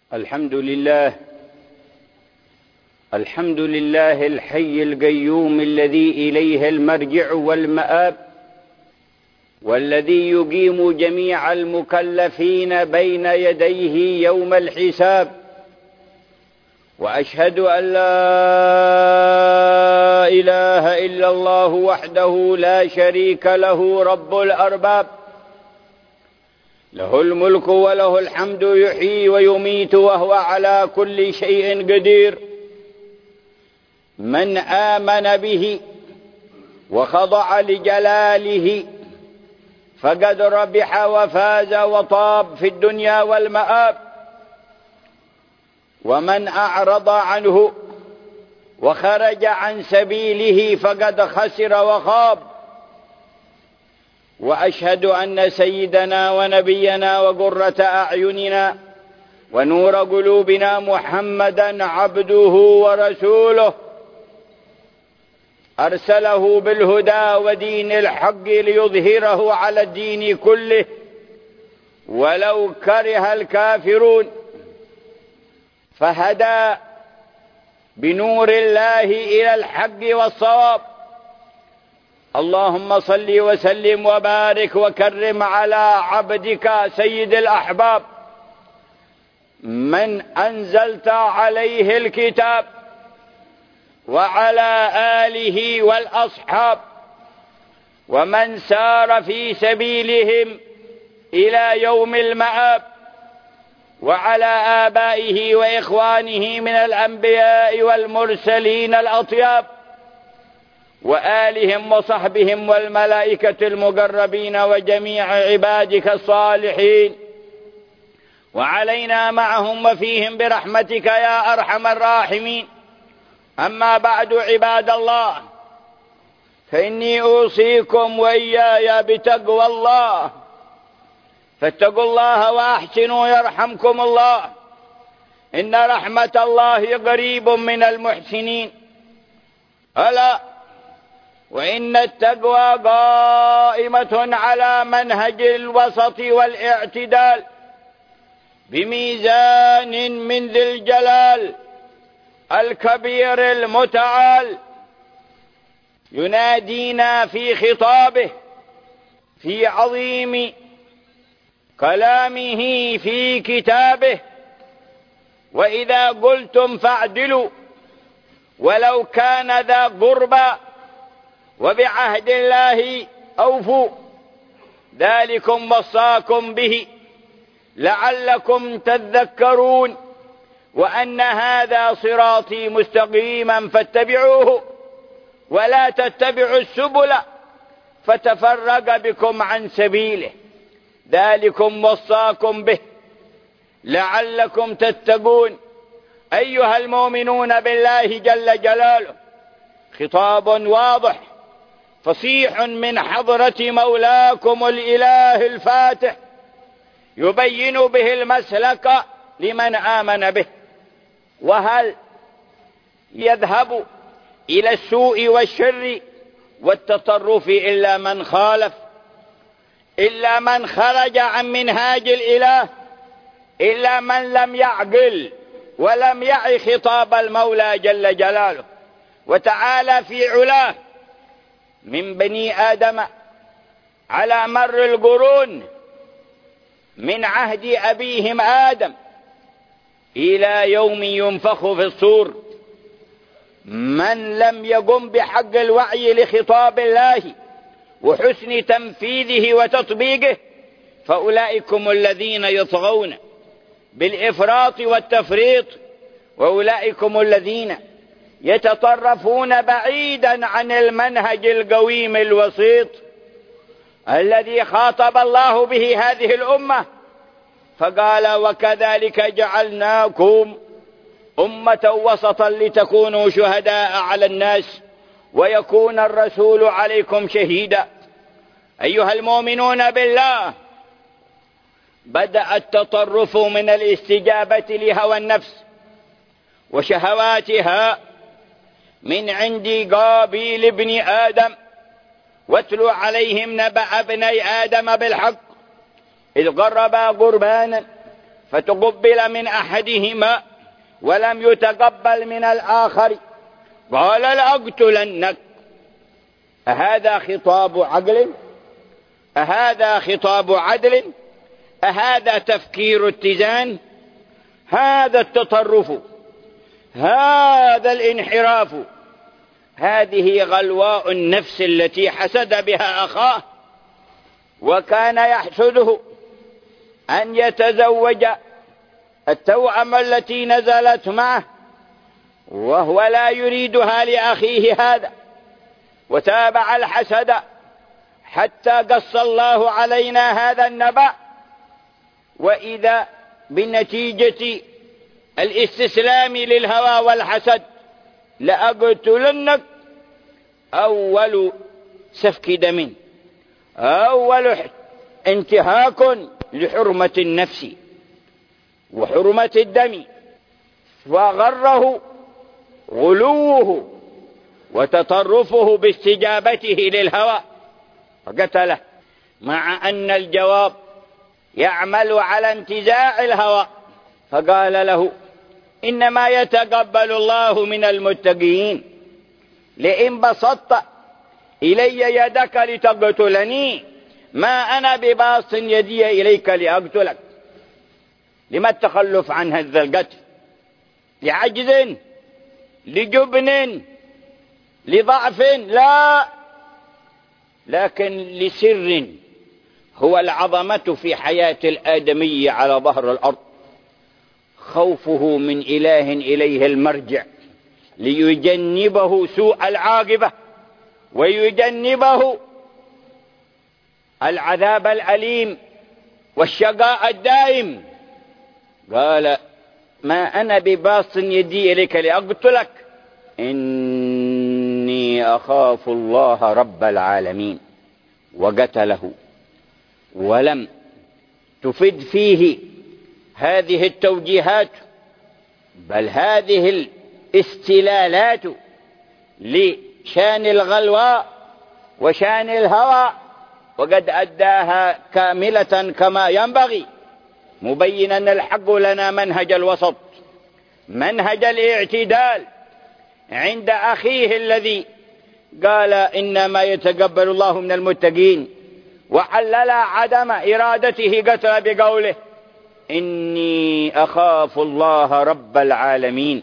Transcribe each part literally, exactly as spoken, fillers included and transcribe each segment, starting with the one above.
الحمد لله الحمد لله الحي القيوم الذي إليه المرجع والمآب، والذي يقيم جميع المكلفين بين يديه يوم الحساب. وأشهد أن لا إله إلا الله وحده لا شريك له رب الأرباب، له الملك وله الحمد يحيي ويميت وهو على كل شيء قدير. من آمن به وخضع لجلاله فقد ربح وفاز وطاب في الدنيا والمآب، ومن أعرض عنه وخرج عن سبيله فقد خسر وخاب. وأشهد أن سيدنا ونبينا وقرة أعيننا ونور قلوبنا محمدا عبده ورسوله، أرسله بالهدى ودين الحق ليظهره على الدين كله ولو كره الكافرون، فهدى بنور الله إلى الحق والصواب. اللهم صل وسلم وبارك وكرم على عبدك سيد الأحباب من أنزلت عليه الكتاب، وعلى آله والأصحاب ومن سار في سبيلهم إلى يوم المآب، وعلى آبائه وإخوانه من الأنبياء والمرسلين الأطياب، وآلهم وصحبهم والملائكة المقربين وجميع عبادك الصالحين، وعلينا معهم وفيهم برحمتك يا أرحم الراحمين. أما بعد، عباد الله، فإني أوصيكم وإياي بتقوى الله، فاتقوا الله وأحسنوا يرحمكم الله، إن رحمة الله قريب من المحسنين. ألا وإن التقوى قائمة على منهج الوسط والاعتدال بميزان من ذي الجلال الكبير المتعال، ينادينا في خطابه في عظيم كلامه في كتابه: وإذا قلتم فاعدلوا ولو كان ذا قربى وبعهد الله أوفوا، ذلكم وصاكم به لعلكم تذكرون، وأن هذا صراطي مستقيما فاتبعوه ولا تتبعوا السبل فتفرق بكم عن سبيله، ذلكم وصاكم به لعلكم تتقون. أيها المؤمنون بالله جل جلاله، خطاب واضح فصيح من حضرة مولاكم الإله الفاتح، يبين به المسلك لمن آمن به. وهل يذهب إلى السوء والشر والتطرف إلا من خالف، إلا من خرج عن منهاج الإله، إلا من لم يعقل ولم يعي خطاب المولى جل جلاله وتعالى في علاه من بني آدم على مر القرون من عهد أبيهم آدم إلى يوم ينفخ في الصور. من لم يقم بحق الوعي لخطاب الله وحسن تنفيذه وتطبيقه فأولئكم الذين يطغون بالإفراط والتفريط، وأولئكم الذين يتطرفون بعيدا عن المنهج القويم الوسيط الذي خاطب الله به هذه الأمة، فقال: وكذلك جعلناكم أمة وسطا لتكونوا شهداء على الناس ويكون الرسول عليكم شهيدا. أيها المؤمنون بالله، بدأ التطرف من الاستجابة لهوى النفس وشهواتها من عند قابيل ابن آدم. واتلو عليهم نبأ ابني آدم بالحق إذ قربا قربانا فتقبل من أحدهما ولم يتقبل من الآخر قال لأقتلنك. أهذا خطاب عقل؟ أهذا خطاب عدل؟ أهذا تفكير اتزان؟ هذا التطرف، هذا الانحراف، هذه غلواء النفس التي حسد بها أخاه، وكان يحسده أن يتزوج التوأم التي نزلت معه وهو لا يريدها لأخيه هذا، وتابع الحسد حتى قص الله علينا هذا النبأ. وإذا بنتيجة الاستسلام للهوى والحسد لأقتلنك أول سفك دم، أول انتهاك لحرمة النفس وحرمة الدم، وغره غلوه وتطرفه باستجابته للهوى فقتله، مع أن الجواب يعمل على انتزاع الهوى. فقال له إنما يتقبل الله من المتقين، لئن بسطت إلي يدك لتقتلني ما أنا بباسط يدي إليك لأقتلك. لما التخلف عن هذا القتل؟ لعجز؟ لجبن؟ لضعف؟ لا، لكن لسر هو العظمة في حياة الآدمي على ظهر الأرض، خوفه من إله إليه المرجع ليجنبه سوء العاقبة ويجنبه العذاب الأليم والشقاء الدائم. قال ما أنا بباسط يدي إليك لأقتلك إني أخاف الله رب العالمين، وقتله. ولم تفد فيه هذه التوجيهات بل هذه الاستلالات لشان الغلواء وشان الهوى، وقد أداها كاملة كما ينبغي، مبينا الحق لنا منهج الوسط، منهج الاعتدال عند أخيه الذي قال إنما يتقبل الله من المتقين، وحلل عدم إرادته قتل بقوله إني أخاف الله رب العالمين،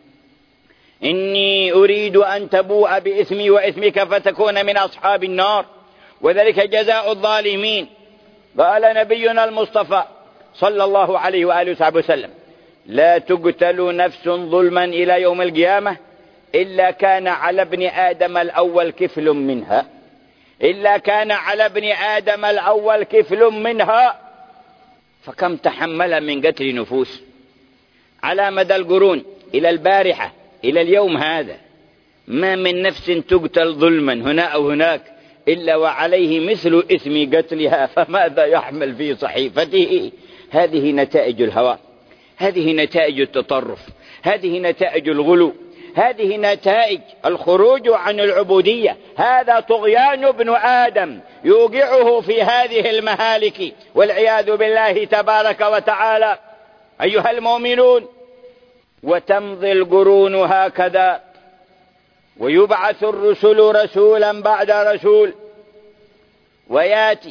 إني أريد أن تبوء بإثمي وإثمك فتكون من أصحاب النار وذلك جزاء الظالمين. قال نبينا المصطفى صلى الله عليه وآله وصحبه وسلم لا تقتل نفس ظلما إلى يوم القيامة إلا كان على ابن آدم الأول كفل منها، إلا كان على ابن آدم الأول كفل منها. فكم تحمل من قتل نفوس على مدى القرون إلى البارحة إلى اليوم هذا، ما من نفس تقتل ظلما هنا أو هناك إلا وعليه مثل إثم قتلها، فماذا يحمل في صحيفته؟ هذه نتائج الهوى، هذه نتائج التطرف، هذه نتائج الغلو، هذه نتائج الخروج عن العبودية. هذا طغيان ابن آدم يوقعه في هذه المهالك والعياذ بالله تبارك وتعالى. أيها المؤمنون، وتمضي القرون هكذا، ويبعث الرسل رسولا بعد رسول، وياتي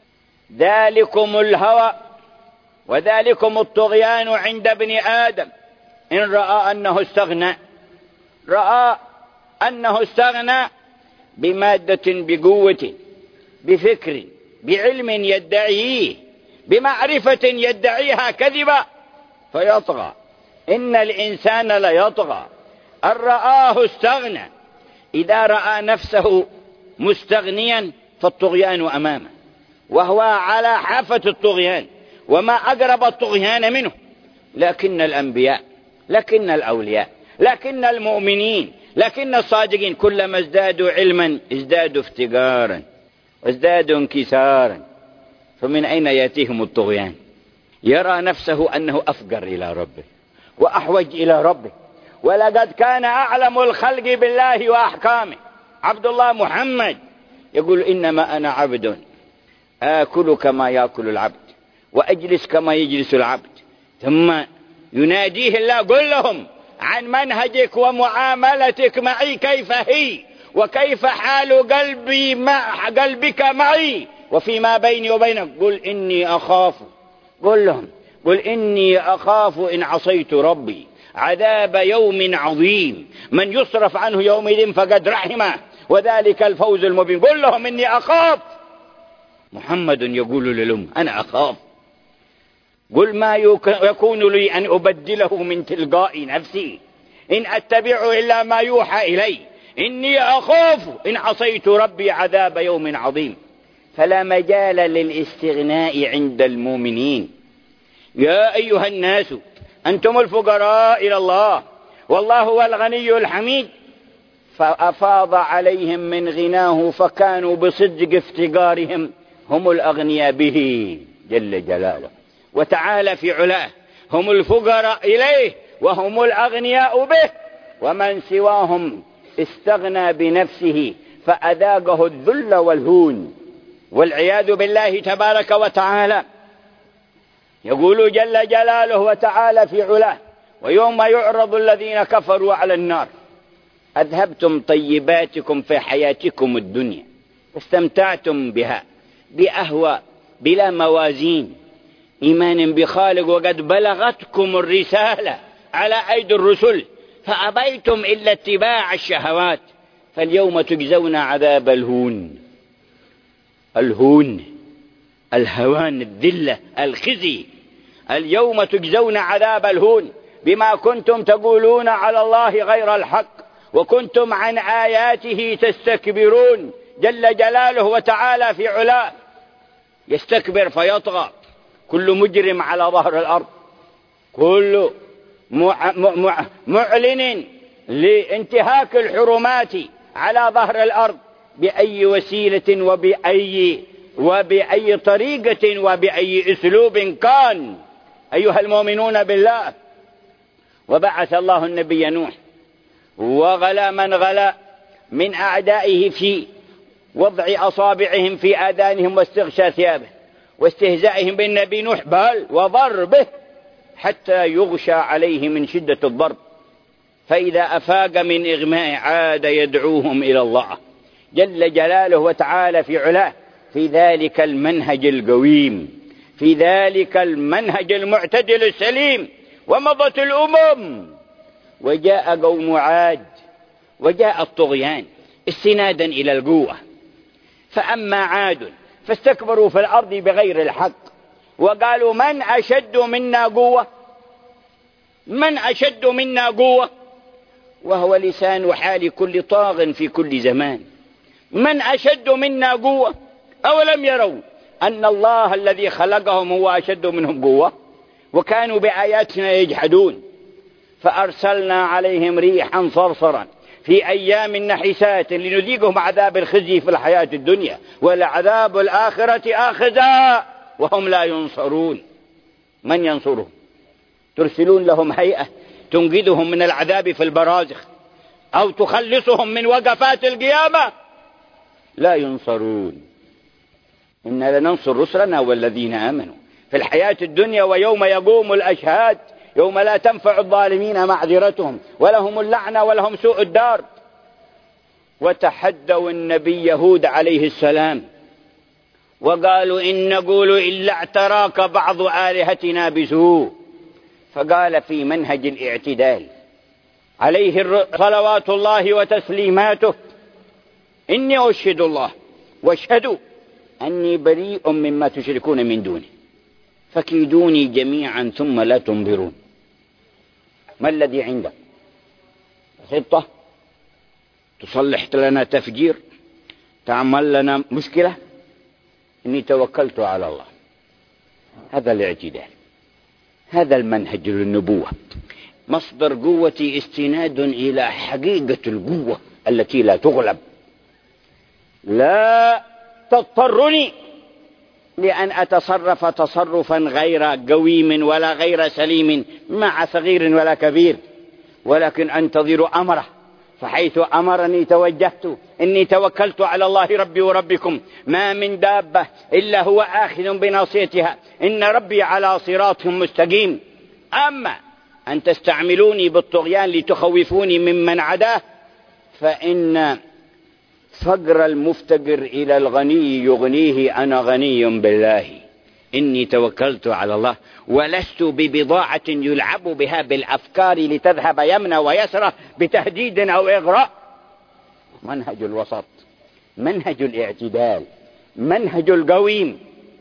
ذلكم الهوى وذلكم الطغيان عند ابن آدم إن رأى أنه استغنى، رأى أنه استغنى بمادة، بقوة، بفكر، بعلم يدعيه، بمعرفة يدعيها كذبا فيطغى. إن الإنسان ليطغى أن رآه استغنى. إذا رأى نفسه مستغنيا فالطغيان أمامه، وهو على حافة الطغيان، وما أقرب الطغيان منه. لكن الأنبياء، لكن الأولياء، لكن المؤمنين، لكن الصادقين كلما ازدادوا علما ازدادوا افتقارا وازدادوا انكسارا. فمن أين يأتيهم الطغيان؟ يرى نفسه أنه أفقر إلى ربه وأحوج إلى ربه. ولقد كان أعلم الخلق بالله وأحكامه عبد الله محمد يقول إنما أنا عبد آكل كما يأكل العبد وأجلس كما يجلس العبد، ثم يناديه الله قل لهم عن منهجك ومعاملتك معي كيف هي، وكيف حال قلبي مع قلبك معي وفيما بيني وبينك. قل إني أخاف، قل لهم قل إني أخاف إن عصيت ربي عذاب يوم عظيم من يصرف عنه يومئذ فقد رحمه وذلك الفوز المبين. قل لهم إني أخاف. محمد يقول للأمة أنا أخاف. قل ما يكون لي أن أبدله من تلقاء نفسي إن أتبع إلا ما يوحى إلي إني أخاف إن عصيت ربي عذاب يوم عظيم. فلا مجال للاستغناء عند المؤمنين. يا أيها الناس أنتم الفقراء إلى الله والله هو الغني الحميد. فأفاض عليهم من غناه فكانوا بصدق افتقارهم هم الأغنياء به جل جلاله وتعالى في علاه، هم الفقراء إليه وهم الأغنياء به، ومن سواهم استغنى بنفسه فأذاقه الذل والهون والعياذ بالله تبارك وتعالى. يقول جل جلاله وتعالى في علاه ويوم يعرض الذين كفروا على النار أذهبتم طيباتكم في حياتكم الدنيا واستمتعتم بها بأهواء بلا موازين إيمان بخالق وقد بلغتكم الرسالة على أيدي الرسل فأبيتم إلا اتباع الشهوات فاليوم تجزون عذاب الهون. الهون الهوان الذلة الخزي. اليوم تجزون عذاب الهون بما كنتم تقولون على الله غير الحق وكنتم عن آياته تستكبرون جل جلاله وتعالى في علاه. يستكبر فيطغى كل مجرم على ظهر الأرض، كل معلن لانتهاك الحرمات على ظهر الأرض بأي وسيلة وبأي وبأي طريقة وبأي أسلوب كان. أيها المؤمنون بالله، وبعث الله النبي نوح وغلا من غلا من أعدائه في وضع أصابعهم في آذانهم واستغشاء ثيابه واستهزائهم بالنبي نوح بل وضربه حتى يغشى عليه من شدة الضرب، فإذا أفاق من إغماء عاد يدعوهم إلى الله جل جلاله وتعالى في علاه في ذلك المنهج القويم، في ذلك المنهج المعتدل السليم. ومضت الأمم وجاء قوم عاد وجاء الطغيان استنادا إلى القوة. فأما عاد فاستكبروا في الأرض بغير الحق وقالوا من أشد منا قوة، من أشد منا قوة، وهو لسان حال كل طاغ في كل زمان. من أشد منا قوة؟ أولم يروا أن الله الذي خلقهم هو أشد منهم قوة وكانوا بآياتنا يجحدون. فأرسلنا عليهم ريحا صرصرا في أيام نحسات لنذيقهم عذاب الخزي في الحياة الدنيا ولعذاب الآخرة آخذا وهم لا ينصرون. من ينصرهم؟ ترسلون لهم هيئة تنقذهم من العذاب في البرازخ أو تخلصهم من وقفات القيامة؟ لا ينصرون. إنا لننصر رسلنا والذين آمنوا في الحياة الدنيا ويوم يقوم الأشهاد يوم لا تنفع الظالمين معذرتهم ولهم اللعنة ولهم سوء الدار. وتحدوا النبي يهود عليه السلام وقالوا إن نقول إلا اعتراك بعض آلهتنا بسوء، فقال في منهج الاعتدال عليه صلوات الله وتسليماته إني أشهد الله واشهدوا أني بريء مما تشركون من دونه فكيدوني جميعا ثم لا تنظرون. ما الذي عندك؟ خطة تصلح لنا تفجير، تعمل لنا مشكلة؟ إني توكلت على الله. هذا الاعتدال، هذا المنهج للنبوة. مصدر قوتي استناد إلى حقيقة القوة التي لا تغلب. لا تضطرني لأن أتصرف تصرفا غير قويم ولا غير سليم مع صغير ولا كبير، ولكن أنتظر أمره، فحيث أمرني توجهت. إني توكلت على الله ربي وربكم ما من دابة إلا هو آخذ بناصيتها إن ربي على صراط مستقيم. أما أن تستعملوني بالطغيان لتخوفوني ممن عداه فإن فقر المفتقر إلى الغني يغنيه، أنا غني بالله إني توكلت على الله ولست ببضاعة يلعب بها بالأفكار لتذهب يمنى ويسرى بتهديد أو إغراء. منهج الوسط، منهج الاعتدال، منهج القويم.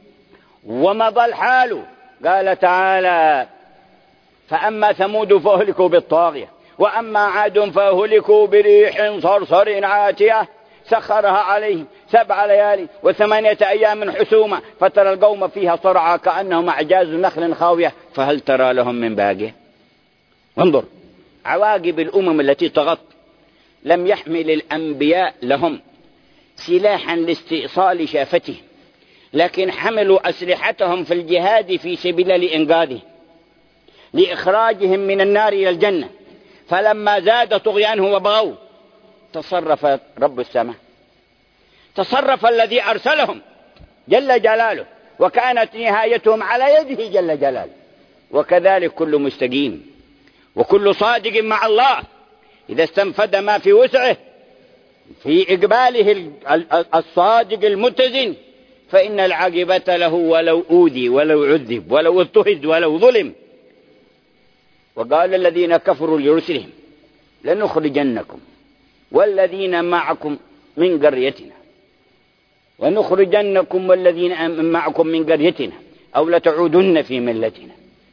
ومضى الحال. قال تعالى: فأما ثمود فأهلكوا بالطاغية وأما عاد فأهلكوا بريح صرصر عاتية سخرها عليهم سبع ليالي وثمانية أيام حسوما فترى القوم فيها صرعى كأنهم أعجاز نخل خاوية فهل ترى لهم من باقية. انظر عواقب الأمم التي طغت. لم يحمل الأنبياء لهم سلاحا لاستئصال شافتهم، لكن حملوا أسلحتهم في الجهاد في سبيل لإنقاذهم، لإخراجهم من النار إلى الجنة. فلما زاد طغيانهم وبغوا تصرف رب السماء، تصرف الذي أرسلهم جل جلاله، وكانت نهايتهم على يده جل جلاله. وكذلك كل مستقيم وكل صادق مع الله إذا استنفد ما في وسعه في إقباله الصادق المتزن فإن العاقبة له ولو أوذي ولو عذب ولو اضطهد ولو ظلم. وقال الذين كفروا لرسلهم لنخرجنكم والذين معكم من قريتنا ونخرجنكم والذين معكم من قريتنا أو لتعودن في ملتنا.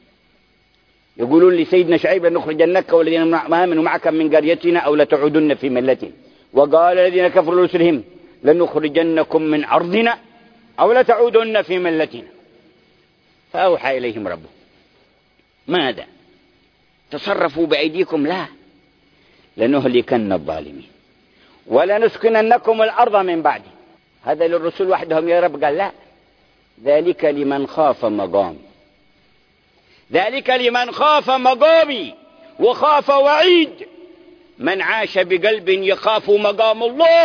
يقولون لسيدنا شعيب لنخرجنك والذين آمنوا معك من قريتنا أو لتعودن في ملتنا. وقال الذين كفروا لرسلهم لنخرجنكم من أرضنا أو لتعودن في ملتنا. فأوحى إليهم ربهم ماذا؟ تصرفوا بأيديكم؟ لا، لنهلكن الظالمين ولنسكننكم الأرض من بعده. هذا للرسل وحدهم يا رب؟ قال لا، ذلك لمن خاف مقامي، ذلك لمن خاف مقامي وخاف وعيد. من عاش بقلب يخاف مقام الله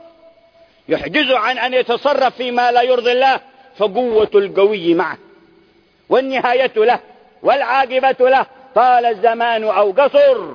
يحجز عن أن يتصرف فيما لا يرضي الله، فقوة القوي معه والنهاية له والعاقبة له طال الزمان أو قصر.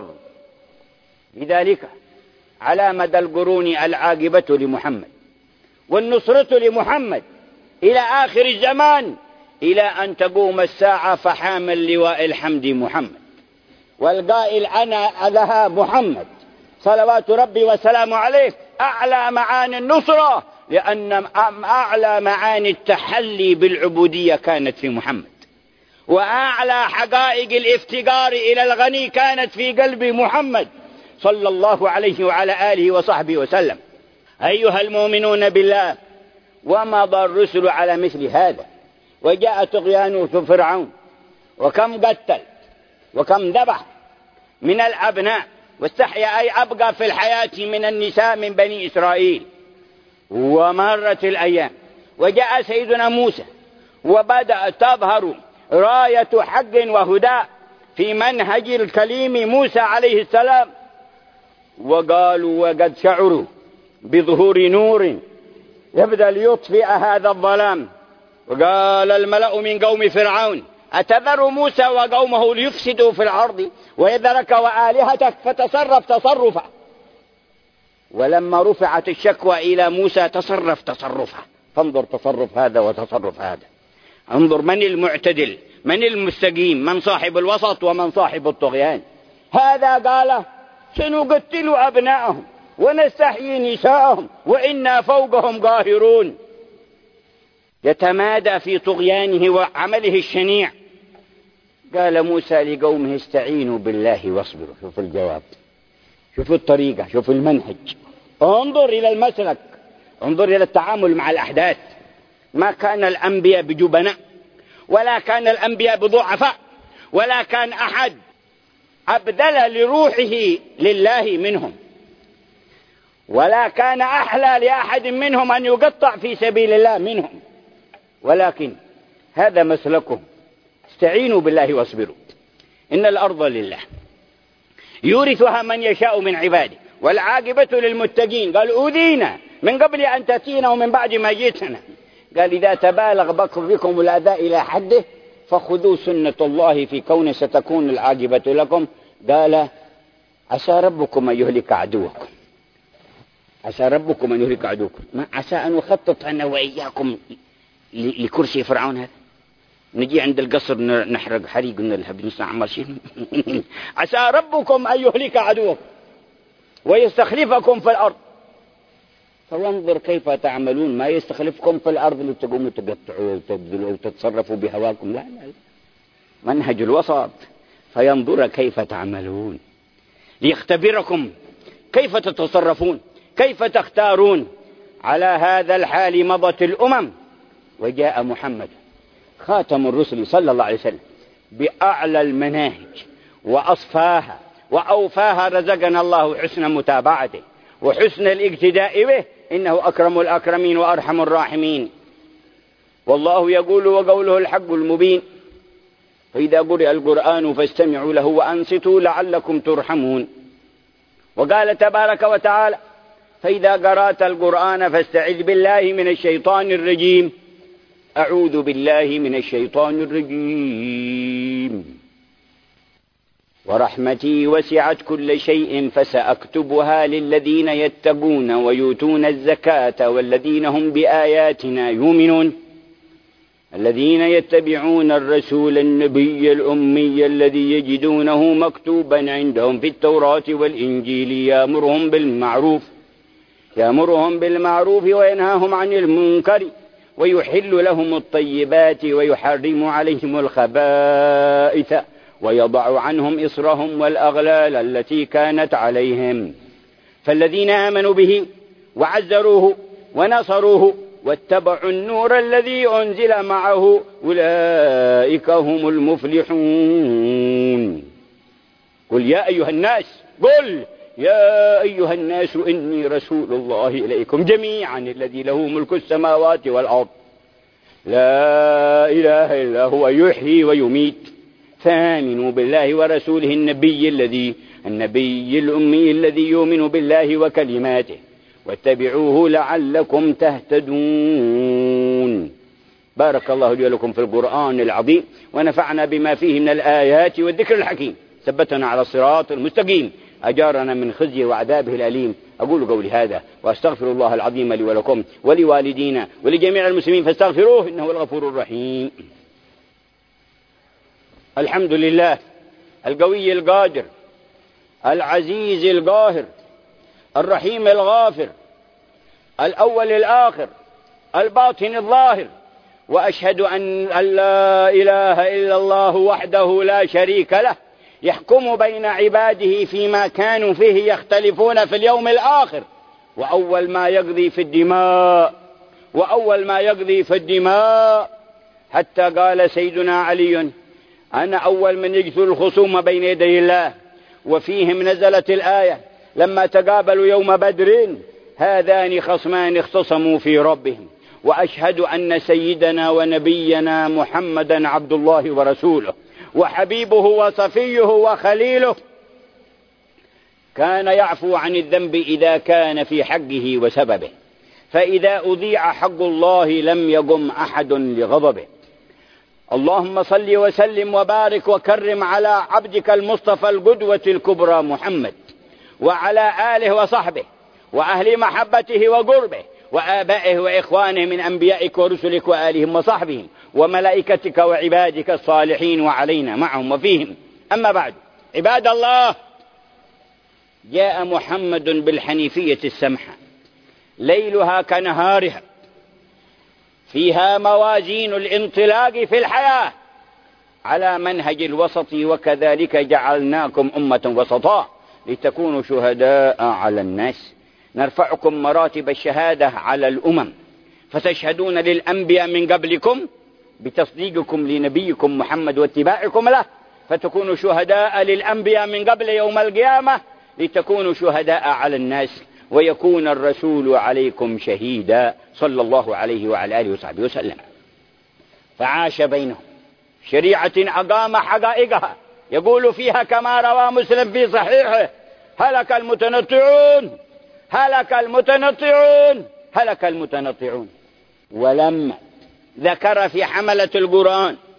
لذلك على مدى القرون العاقبة لمحمد والنصرة لمحمد إلى آخر الزمان، إلى أن تقوم الساعة فحامل لواء الحمد محمد والقائل أنا لها محمد صلوات ربي وسلامه عليه. أعلى معاني النصرة لأن أعلى معاني التحلي بالعبودية كانت في محمد، وأعلى حقائق الافتقار إلى الغني كانت في قلب محمد صلى الله عليه وعلى آله وصحبه وسلم. أيها المؤمنون بالله، ومضى الرسل على مثل هذا، وجاء طغيان فرعون وكم قتل وكم ذبح من الأبناء، واستحيا أي أبقى في الحياة من النساء من بني إسرائيل. ومرت الأيام وجاء سيدنا موسى وبدأت تظهر راية حق وهدى في منهج الكليم موسى عليه السلام. وقالوا وقد شعروا بظهور نور يبدأ ليطفئ هذا الظلام. وقال الملأ من قوم فرعون أتذر موسى وقومه ليفسدوا في الأرض ويذرك وآلهتك فتصرف تصرفا. ولما رفعت الشكوى إلى موسى تصرف تصرفا. فانظر تصرف هذا وتصرف هذا، انظر من المعتدل من المستقيم، من صاحب الوسط ومن صاحب الطغيان. هذا قال سنقتل أبناءهم ونستحيي نساءهم وإنا فوقهم قاهرون، يتمادى في طغيانه وعمله الشنيع. قال موسى لقومه استعينوا بالله واصبروا. شوف الجواب، شوف الطريقة، شوف المنهج، انظر إلى المسلك، انظر إلى التعامل مع الأحداث. ما كان الأنبياء بجبناء، ولا كان الأنبياء بضعفاء، ولا كان أحد أبذل لروحه لله منهم، ولا كان أحلى لأحد منهم أن يقطع في سبيل الله منهم. ولكن هذا مسلكهم، استعينوا بالله واصبروا. إن الأرض لله يورثها من يشاء من عباده والعاقبة للمتقين. قال أوذينا من قبل أن تأتينا ومن بعد ما جئتنا. قال إذا تبالغ بكم الأذى إلى حده فخذوا سنة الله في كون ستكون العاقبة لكم. قال عسى ربكم أن يهلك عدوكم، عسى ربكم أن يهلك عدوكم، ما عسى أن أخطط أنا وإياكم لكرسي فرعون هذا، نجي عند القصر نحرق حريق ونلهب نستعمر شيء. عسى ربكم أن يهلك عدوكم ويستخلفكم في الأرض فانظر كيف تعملون. ما يستخلفكم في الأرض لتقوموا تقطعوا وتبذلوا وتتصرفوا بهواكم، لا لا لا، منهج الوسط. فينظر كيف تعملون ليختبركم كيف تتصرفون، كيف تختارون. على هذا الحال مضت الأمم وجاء محمد خاتم الرسل صلى الله عليه وسلم بأعلى المناهج وأصفاها وأوفاها. رزقنا الله حسن متابعته وحسن الاقتداء به، إنه أكرم الأكرمين وأرحم الراحمين. والله يقول وقوله الحق المبين: فإذا قرئ القرآن فاستمعوا له وأنصتوا لعلكم ترحمون. وقال تبارك وتعالى: فإذا قرأت القرآن فاستعذ بالله من الشيطان الرجيم. أعوذ بالله من الشيطان الرجيم. ورحمتي وسعت كل شيء فسأكتبها للذين يتقون ويؤتون الزكاة والذين هم بآياتنا يؤمنون. الذين يتبعون الرسول النبي الأمي الذي يجدونه مكتوبا عندهم في التوراة والإنجيل يأمرهم بالمعروف يأمرهم بالمعروف وينهاهم عن المنكر ويحل لهم الطيبات ويحرم عليهم الخبائث ويضع عنهم إصرهم والأغلال التي كانت عليهم. فالذين آمنوا به وعزروه ونصروه واتبعوا النور الذي أنزل معه أولئك هم المفلحون. قل يا أيها الناس قل يا أيها الناس إني رسول الله إليكم جميعا الذي له ملك السماوات والأرض لا إله إلا هو يحيي ويميت فآمنوا بالله ورسوله النبي الذي النبي الأمي الذي يؤمن بالله وكلماته واتبعوه لعلكم تهتدون. بارك الله لي ولكم في القرآن العظيم ونفعنا بما فيه من الآيات والذكر الحكيم، ثبتنا على الصراط المستقيم، أجارنا من خزيه وعذابه الأليم. أقول قولي هذا وأستغفر الله العظيم لي ولكم ولوالدينا ولجميع المسلمين فاستغفروه إنه الغفور الرحيم. الحمد لله القوي القادر العزيز القاهر الرحيم الغافر الأول الآخر الباطن الظاهر، وأشهد أن لا إله إلا الله وحده لا شريك له يحكم بين عباده فيما كانوا فيه يختلفون في اليوم الآخر. وأول ما يقضي في الدماء وأول ما يقضي في الدماء حتى قال سيدنا علي: أنا أول من يقتل الخصوم بين يدي الله. وفيهم نزلت الآية: لما تقابلوا يوم بدر هذان خصمان اختصموا في ربهم. وأشهد أن سيدنا ونبينا محمدا عبد الله ورسوله وحبيبه وصفيه وخليله، كان يعفو عن الذنب إذا كان في حقه وسببه، فإذا أضيع حق الله لم يقم أحد لغضبه. اللهم صل وسلم وبارك وكرم على عبدك المصطفى القدوة الكبرى محمد وعلى آله وصحبه وأهل محبته وقربه وآبائه وإخوانه من أنبيائك ورسلك وآلهم وصحبهم وملائكتك وعبادك الصالحين وعلينا معهم وفيهم. أما بعد، عباد الله، جاء محمد بالحنيفية السمحة ليلها كنهارها، فيها موازين الانطلاق في الحياة على منهج الوسط، وكذلك جعلناكم أمة وسطا لتكونوا شهداء على الناس. نرفعكم مراتب الشهادة على الأمم، فتشهدون للأنبياء من قبلكم بتصديقكم لنبيكم محمد واتباعكم له، فتكونوا شهداء للأنبياء من قبل يوم القيامة لتكونوا شهداء على الناس، ويكون الرسول عليكم شهيدا صلى الله عليه وعلى آله وصحبه وسلم. فعاش بينهم شريعة أقام حقائقها، يقول فيها كما روى مسلم في صحيحه: هلك المتنطعون هلك المتنطعون هلك المتنطعون. ولما ذكر في حملة القرآن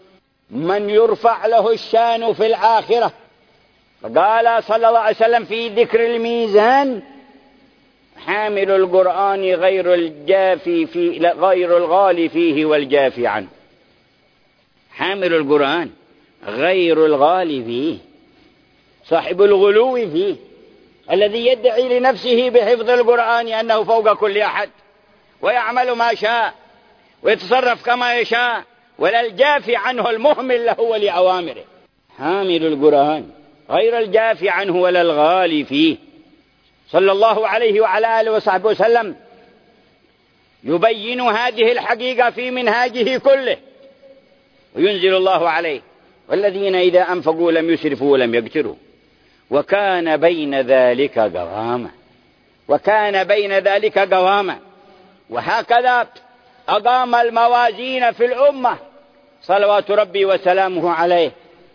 من يرفع له الشان في الآخرة. قال صلى الله عليه وسلم في ذكر الميزان: حامل القرآن غير الجافي في غير الغالي فيه والجافي عنه. حامل القرآن غير الغالي فيه، صاحب الغلو فيه، الذي يدعي لنفسه بحفظ القرآن أنه فوق كل أحد ويعمل ما شاء ويتصرف كما يشاء، ولا الجافي عنه المهمل له ولأوامره. حامل القرآن غير الجافي عنه ولا الغالي فيه، صلى الله عليه وعلى آله وصحبه وسلم يبين هذه الحقيقة في منهاجه كله، وينزل الله عليه: والذين إذا أنفقوا لم يسرفوا ولم يقتروا وكان بين ذلك قواما. وكان بين ذلك قواما. وهكذا أقام الموازين في الأمة صلوات ربي وسلامه عليه،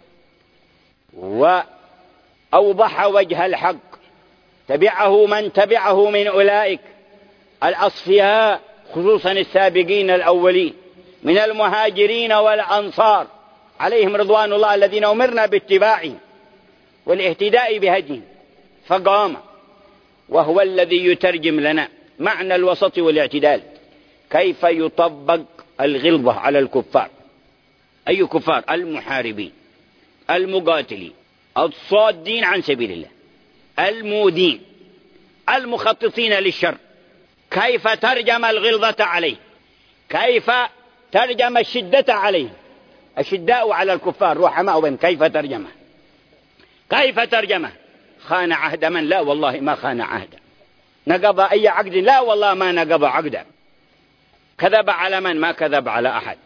وأوضح وجه الحق، تبعه من تبعه من أولئك الأصفياء، خصوصا السابقين الأولين من المهاجرين والأنصار عليهم رضوان الله، الذين أمرنا باتباعهم والاهتداء بهديهم، فقام. وهو الذي يترجم لنا معنى الوسط والاعتدال، كيف يطبق الغلظة على الكفار. أي كفار؟ المحاربين، المقاتلين، الصادين عن سبيل الله، المودين، المخططين للشر. كيف ترجم الغلظة عليه؟ كيف ترجم الشدة عليه؟ الشداء على الكفار رحماء بهم، كيف ترجمه؟ كيف ترجمه؟ خان عهد من؟ لا والله ما خان عهدا. نقض أي عقد؟ لا والله ما نقض عقدا. كذب على من؟ ما كذب على أحد،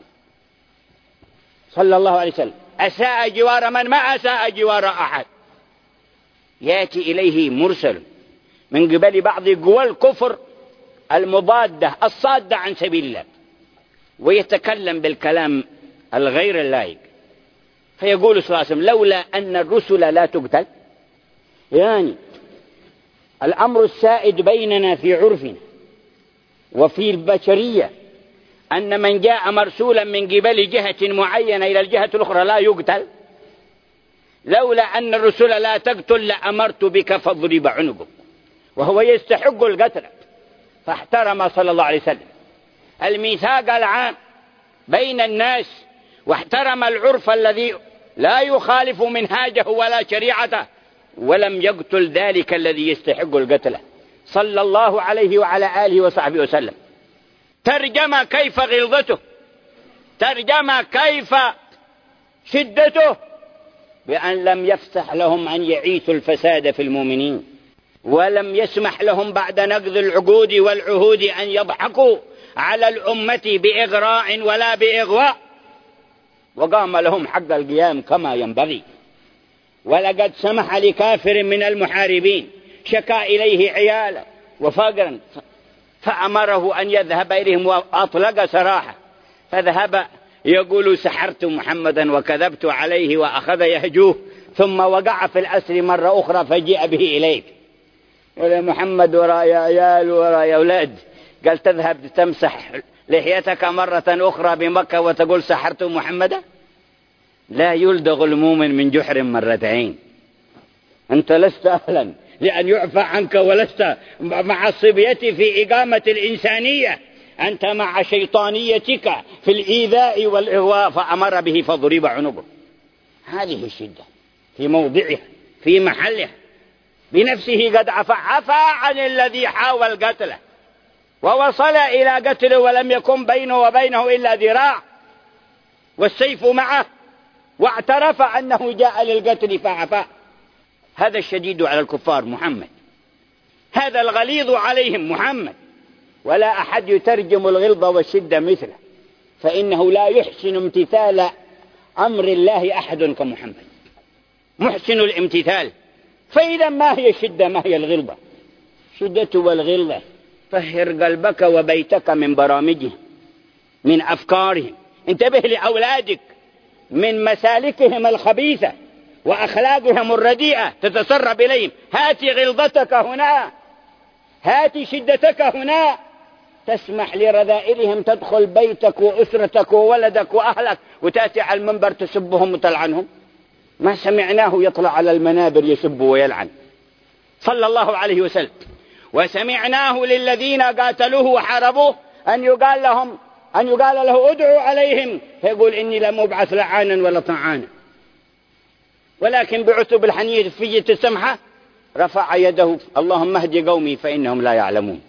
صلى الله عليه وسلم. أساء جوار من؟ ما أساء جوار أحد. يأتي إليه مرسل من قبل بعض قوى الكفر المضادة الصادة عن سبيل الله، ويتكلم بالكلام الغير اللائق، فيقول صلى الله عليه وسلم: لولا أن الرسل لا تقتل. يعني الأمر السائد بيننا في عرفنا وفي البشرية أن من جاء مرسولا من قبل جهة معينة إلى الجهة الأخرى لا يقتل. لولا أن الرسل لا تقتل لأمرت بك فاضرب عنقك، وهو يستحق القتل. فاحترم صلى الله عليه وسلم الميثاق العام بين الناس، واحترم العرف الذي لا يخالف منهاجه ولا شريعته، ولم يقتل ذلك الذي يستحق القتل، صلى الله عليه وعلى آله وصحبه وسلم. ترجم كيف غلظته، ترجم كيف شدته، بأن لم يفسح لهم أن يعيثوا الفساد في المؤمنين، ولم يسمح لهم بعد نقض العقود والعهود أن يضحكوا على الأمة بإغراء ولا بإغواء، وقام لهم حق القيام كما ينبغي. ولقد سمح لكافر من المحاربين شكا إليه عيالا وفقرا، فأمره أن يذهب إليهم وأطلق سراحه، فذهب يقول: سحرت محمدا وكذبت عليه، وأخذ يهجوه، ثم وقع في الأسر مرة أخرى فجيء به إليك. يقول: محمد وراء عيال وراء أولاد. قال: تذهب تمسح لحيتك مرة أخرى بمكة وتقول سحرت محمدا؟ لا يلدغ المؤمن من جحر مرتين. أنت لست أهلا لأن يعفى عنك، ولست مع الصبية في إقامة الإنسانية، أنت مع شيطانيتك في الإيذاء والإغواء، فأمر به فضرب عنقه. هذه الشدة في موضعها في محلها، بنفسه قد عفى عفى عن الذي حاول قتله ووصل إلى قتله، ولم يكن بينه وبينه إلا ذراع والسيف معه، واعترف أنه جاء للقتل فعفى. هذا الشديد على الكفار محمد، هذا الغليظ عليهم محمد، ولا أحد يترجم الغلظة والشدة مثله، فإنه لا يحسن امتثال أمر الله أحد كمحمد، محسن الامتثال. فإذا ما هي الشدة؟ ما هي الغلظة؟ شدة والغلظة فهر قلبك وبيتك من برامجهم، من أفكارهم. انتبه لأولادك من مسالكهم الخبيثة وأخلاقهم الرديئة، تتسرب إليهم. هات غلظتك هنا، هات شدتك هنا، تسمح لرذائلهم تدخل بيتك وأسرتك وولدك وأهلك وتأتي على المنبر تسبهم وتلعنهم؟ ما سمعناه يطلع على المنابر يسب ويلعن صلى الله عليه وسلم. وسمعناه للذين قاتلوه وحاربوه أن يقال لهم أن يقال له ادعوا عليهم، فيقول إني لم أبعث لعانا ولا طعانا، ولكن بعثوا بالحنيفية السمحة رفع يده اللهم اهد قومي فإنهم لا يعلمون.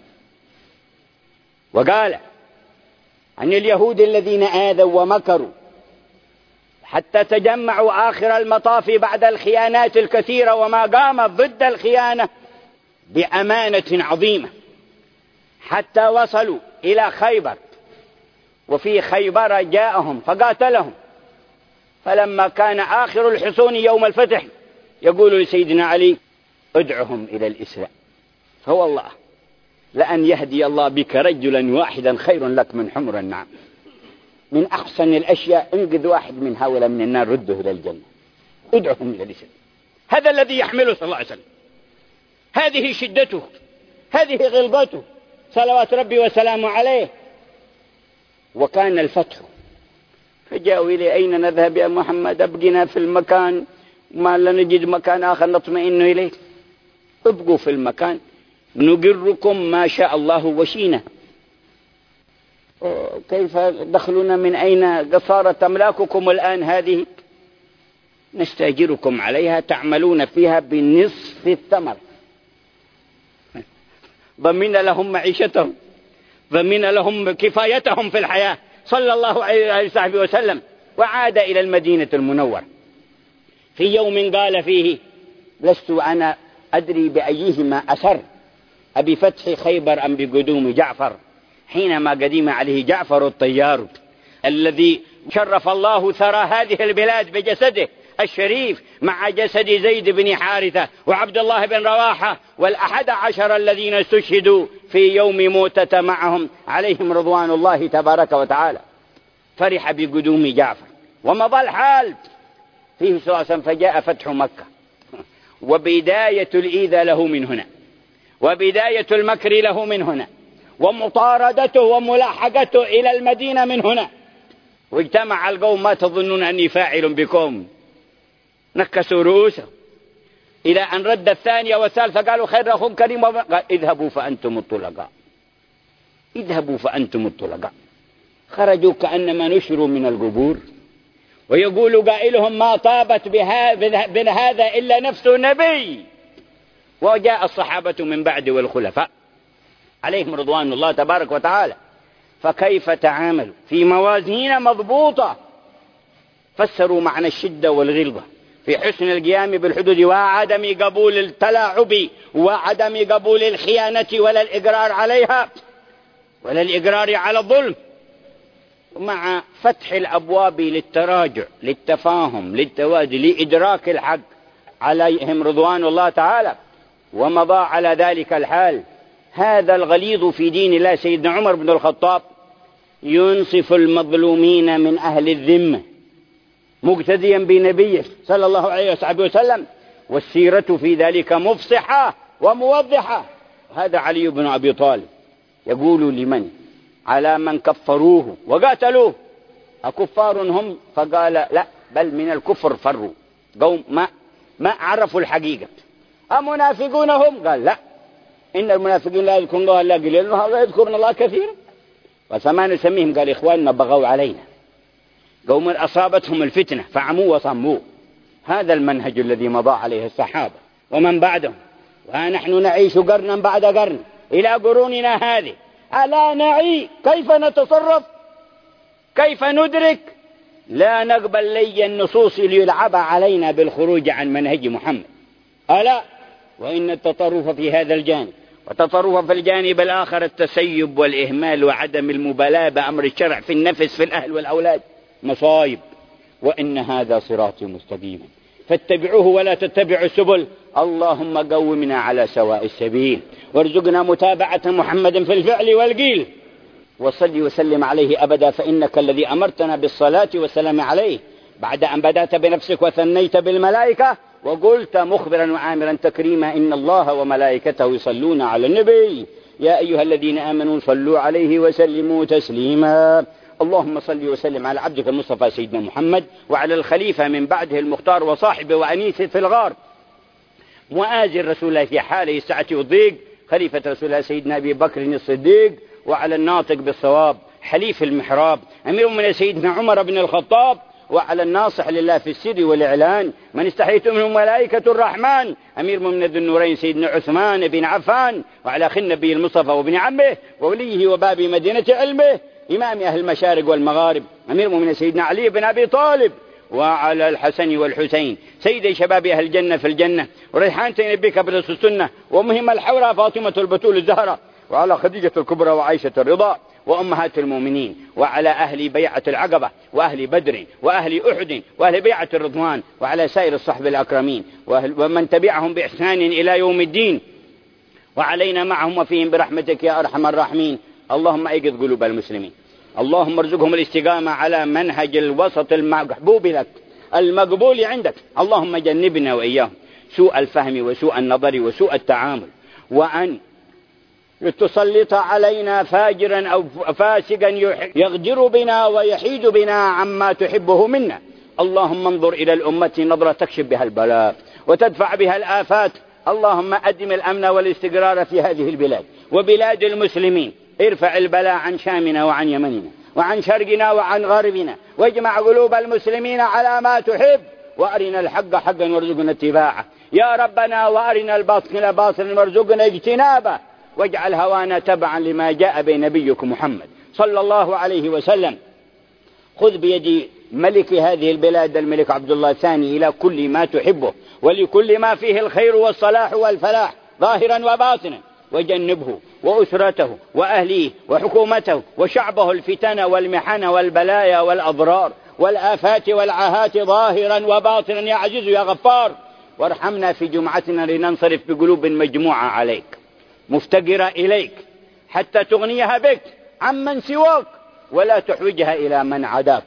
وقال عن اليهود الذين آذوا ومكروا حتى تجمعوا آخر المطاف بعد الخيانات الكثيرة وما قامت ضد الخيانة بأمانة عظيمة حتى وصلوا إلى خيبر، وفي خيبر جاءهم فقاتلهم، فلما كان آخر الحصون يوم الفتح يقول لسيدنا علي ادعهم إلى الإسلام، فوالله لأن يهدي الله بك رجلا واحدا خير لك من حمر النعم. من أحسن الأشياء انقذ واحد من هؤلاء من النار رده إلى الجنة، ادعهم إلى الإسلام. هذا الذي يحمله صلى الله عليه وسلم، هذه شدته، هذه غلظته صلوات ربي وسلامه عليه. وكان الفتح، فجاءوا إلي أين نذهب يا محمد؟ أبقنا في المكان ما لا نجد مكان آخر نطمئن إليه، ابقوا في المكان نقركم ما شاء الله وشينا. كيف دخلنا من أين صارت أملاككم الآن هذه؟ نستأجركم عليها تعملون فيها بنصف الثمر. ضمن لهم معيشتهم، ضمن لهم كفايتهم في الحياة صلى الله عليه وسلم. وعاد إلى المدينة المنورة في يوم قال فيه لست أنا أدري بأيهما أسر، أبي فتح خيبر أم بقدوم جعفر، حينما قدم عليه جعفر الطيار الذي شرف الله ثرى هذه البلاد بجسده الشريف مع جسد زيد بن حارثة وعبد الله بن رواحة والأحد عشر الذين استشهدوا في يوم موتة معهم عليهم رضوان الله تبارك وتعالى. فرح بقدوم جعفر ومضى الحال فيه صلى الله عليه وسلم، فجاء فتح مكة وبداية الإيذاء له من هنا، وبداية المكر له من هنا، ومطاردته وملاحقته إلى المدينة من هنا. واجتمع القوم ما تظنون أني فاعل بكم، نكسوا رؤوسهم إلى أن رد الثانية والثالثة قالوا خير أخوكم كريم، قال اذهبوا فأنتم الطلقاء، اذهبوا فأنتم الطلقاء. خرجوا كأنما نشروا من القبور. ويقول قائلهم ما طابت بهذا إلا نفس نبي. وجاء الصحابة من بعد والخلفاء عليهم رضوان الله تبارك وتعالى، فكيف تعاملوا في موازين مضبوطة؟ فسروا معنى الشدة والغلظة في حسن القيام بالحدود وعدم قبول التلاعب وعدم قبول الخيانة ولا الإقرار عليها ولا الإقرار على الظلم، مع فتح الأبواب للتراجع للتفاهم للتوادي لإدراك الحق عليهم رضوان الله تعالى. ومضى على ذلك الحال هذا الغليظ في دين الله سيدنا عمر بن الخطاب ينصف المظلومين من أهل الذمة مقتديا بنبيه صلى الله عليه وسلم، والسيرة في ذلك مفصحة وموضحة. هذا علي بن أبي طالب يقول لمن؟ على من كفروه وقاتلوه، أكفار هم؟ فقال لا، بل من الكفر فروا، قوم ما ما عرفوا الحقيقة. أمنافقون هم؟ قال لا، إن المنافقين لا يذكرون الله إلا قليلا وهؤلاء يذكرون الله كثيرا. فما نسميهم؟ قال إخواننا بغوا علينا، قوم أصابتهم الفتنة فعموا وصموا. هذا المنهج الذي مضى عليه الصحابة ومن بعدهم، ونحن نعيش قرنا بعد قرن إلى قروننا هذه. ألا نعي كيف نتصرف؟ كيف ندرك؟ لا نقبل لي النصوص ليلعب علينا بالخروج عن منهج محمد. ألا وإن التطرف في هذا الجانب وتطرف في الجانب الآخر التسيب والإهمال وعدم المبالاة بأمر الشرع في النفس في الأهل والأولاد مصايب. وإن هذا صراطي مستقيما فاتبعوه ولا تتبعوا السبل. اللهم قومنا على سواء السبيل وارزقنا متابعة محمد في الفعل والقيل، وصل وسلم عليه أبدا، فإنك الذي أمرتنا بالصلاة والسلام عليه بعد أن بدأت بنفسك وثنيت بالملائكة وقلت مخبرا وعامرا تكريما إن الله وملائكته يصلون على النبي يا أيها الذين آمنوا صلوا عليه وسلموا تسليما. اللهم صل وسلم على عبدك المصطفى سيدنا محمد وعلى الخليفة من بعده المختار وصاحبه وأنيسه في الغار مؤازر رسول الله في حاله السعة والضيق، خليفة رسول الله سيدنا أبي بكر الصديق، وعلى الناطق بالصواب حليف المحراب أمير من سيدنا عمر بن الخطاب، وعلى الناصح لله في السر والإعلان من استحيت منهم ملائكة الرحمن أمير من ذي النورين سيدنا عثمان بن عفان، وعلى أخي النبي المصطفى وابن عمه ووليه وباب مدينة علمه إمام أهل المشارق والمغارب أمير من سيدنا علي بن أبي طالب، وعلى الحسن والحسين سيدي شباب أهل الجنة في الجنة وريحانتين بك برس السنة ومهم الحورى فاطمة البتول الزهرة، وعلى خديجة الكبرى وعائشة الرضا وأمهات المؤمنين، وعلى أهل بيعة العقبة وأهل بدر وأهل أحد وأهل بيعة الرضوان، وعلى سائر الصحب الأكرمين ومن تبعهم بإحسان إلى يوم الدين، وعلينا معهم وفيهم برحمتك يا أرحم الراحمين. اللهم أيقظ قلوب المسلمين، اللهم ارزقهم الاستقامة على منهج الوسط المحبوب لك المقبول عندك، اللهم جنبنا وإياهم سوء الفهم وسوء النظر وسوء التعامل، وأن تسلط علينا فاجرا أو فاسقا يغجر بنا ويحيد بنا عما تحبه منا. اللهم انظر إلى الأمة نظرة تكشف بها البلاء وتدفع بها الآفات. اللهم أدم الأمن والاستقرار في هذه البلاد وبلاد المسلمين، ارفع البلاء عن شامنا وعن يمننا وعن شرقنا وعن غربنا، واجمع قلوب المسلمين على ما تحب، وأرنا الحق حقا وارزقنا اتباعه يا ربنا، وأرنا الباطل باطلا وارزقنا اجتنابه، واجعل هوانا تبعا لما جاء بنبيك محمد صلى الله عليه وسلم. خذ بيد ملك هذه البلاد الملك عبد الله الثاني إلى كل ما تحبه ولكل ما فيه الخير والصلاح والفلاح ظاهرا وباطنا، وجنبه وأسرته وأهليه وحكومته وشعبه الفتن والمحن والبلايا والأضرار والآفات والعاهات ظاهرا وباطنا يا عزيز يا غفار. وارحمنا في جمعتنا لننصرف بقلوب مجموعة عليك مفتقرة إليك حتى تغنيها بك عمن سواك ولا تحوجها إلى من عداك.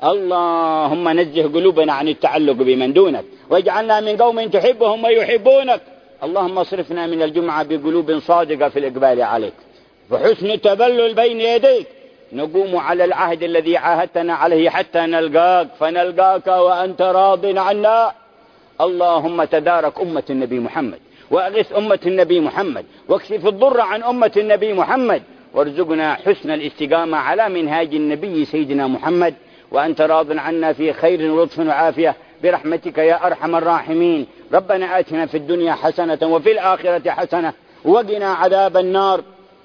اللهم نزه قلوبنا عن التعلق بمن دونك، واجعلنا من قوم تحبهم ويحبونك. اللهم اصرفنا من الجمعة بقلوب صادقة في الإقبال عليك وحسن التبلل بين يديك، نقوم على العهد الذي عاهدتنا عليه حتى نلقاك، فنلقاك وأنت راض عنا. اللهم تدارك أمة النبي محمد وأغث أمة النبي محمد واكشف الضر عن أمة النبي محمد، وارزقنا حسن الاستقامة على منهاج النبي سيدنا محمد، وأنت راض عنا في خير ولطف وعافية برحمتك يا أرحم الراحمين. ربنا آتنا في الدنيا حسنة وفي الآخرة حسنة وقنا عذاب النار.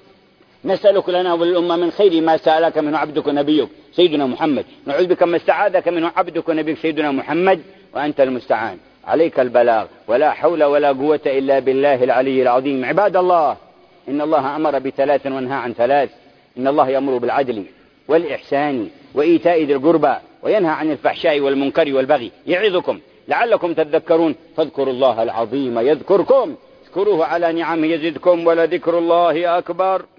نسألك لنا وللأمة من خير ما سألك منه عبدك نبيك سيدنا محمد، نعوذ بك ما استعاذك منه عبدك نبيك سيدنا محمد، وأنت المستعان، عليك البلاغ، ولا حول ولا قوة إلا بالله العلي العظيم. عباد الله، إن الله أمر بثلاث وانهى عن ثلاث. إن الله يأمر بالعدل والإحسان وإيتاء ذي القربى وينهى عن الفحشاء والمنكر والبغي يعظكم لعلكم تذكرون، فاذكروا الله العظيم يذكركم، اذكروه على نعمه يزدكم، ولذكر الله أكبر.